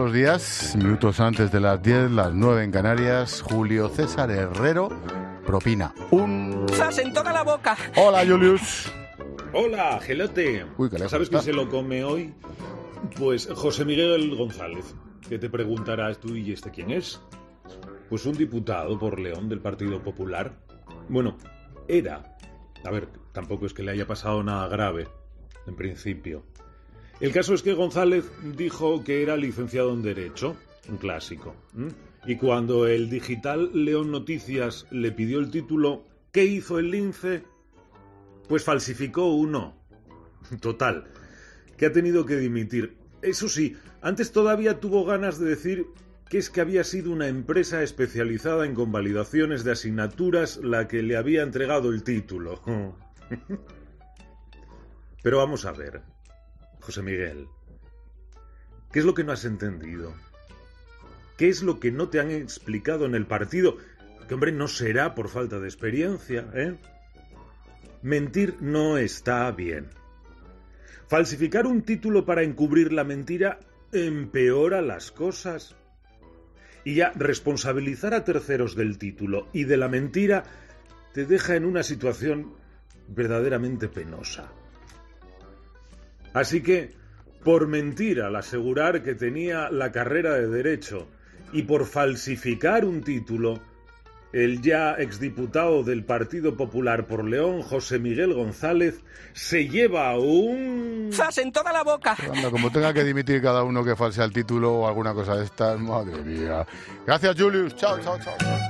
los días, minutos antes de las 10, las 9 en Canarias, Julio César Herrero propina un... ¡Zas en toda la boca! Hola, Julius. Hola, gelote. Uy, qué lejos ¿Sabes quién está. se lo come hoy? Pues José Miguel González. Que te preguntarás tú, ¿y este quién es? Pues un diputado por León del Partido Popular. Bueno, era. A ver, tampoco es que le haya pasado nada grave, en principio. El caso es que González dijo que era licenciado en Derecho, un clásico. Y cuando el digital León Noticias le pidió el título, ¿qué hizo el lince? Pues falsificó uno. Total, que ha tenido que dimitir. Eso sí, antes todavía tuvo ganas de decir que es que había sido una empresa especializada en convalidaciones de asignaturas la que le había entregado el título. Pero vamos a ver, José Miguel, ¿qué es lo que no has entendido? ¿Qué es lo que no te han explicado en el partido? Que, hombre, no será por falta de experiencia, ¿eh? Mentir no está bien. Falsificar un título para encubrir la mentira empeora las cosas. Y ya responsabilizar a terceros del título y de la mentira te deja en una situación verdaderamente penosa. Así que, por mentir al asegurar que tenía la carrera de Derecho y por falsificar un título, el ya exdiputado del Partido Popular por León, José Miguel González, se lleva un... ¡Zas en toda la boca! Anda, como tenga que dimitir cada uno que falsea el título o alguna cosa de estas, madre mía. Gracias, Julius. Chao, chao, chao.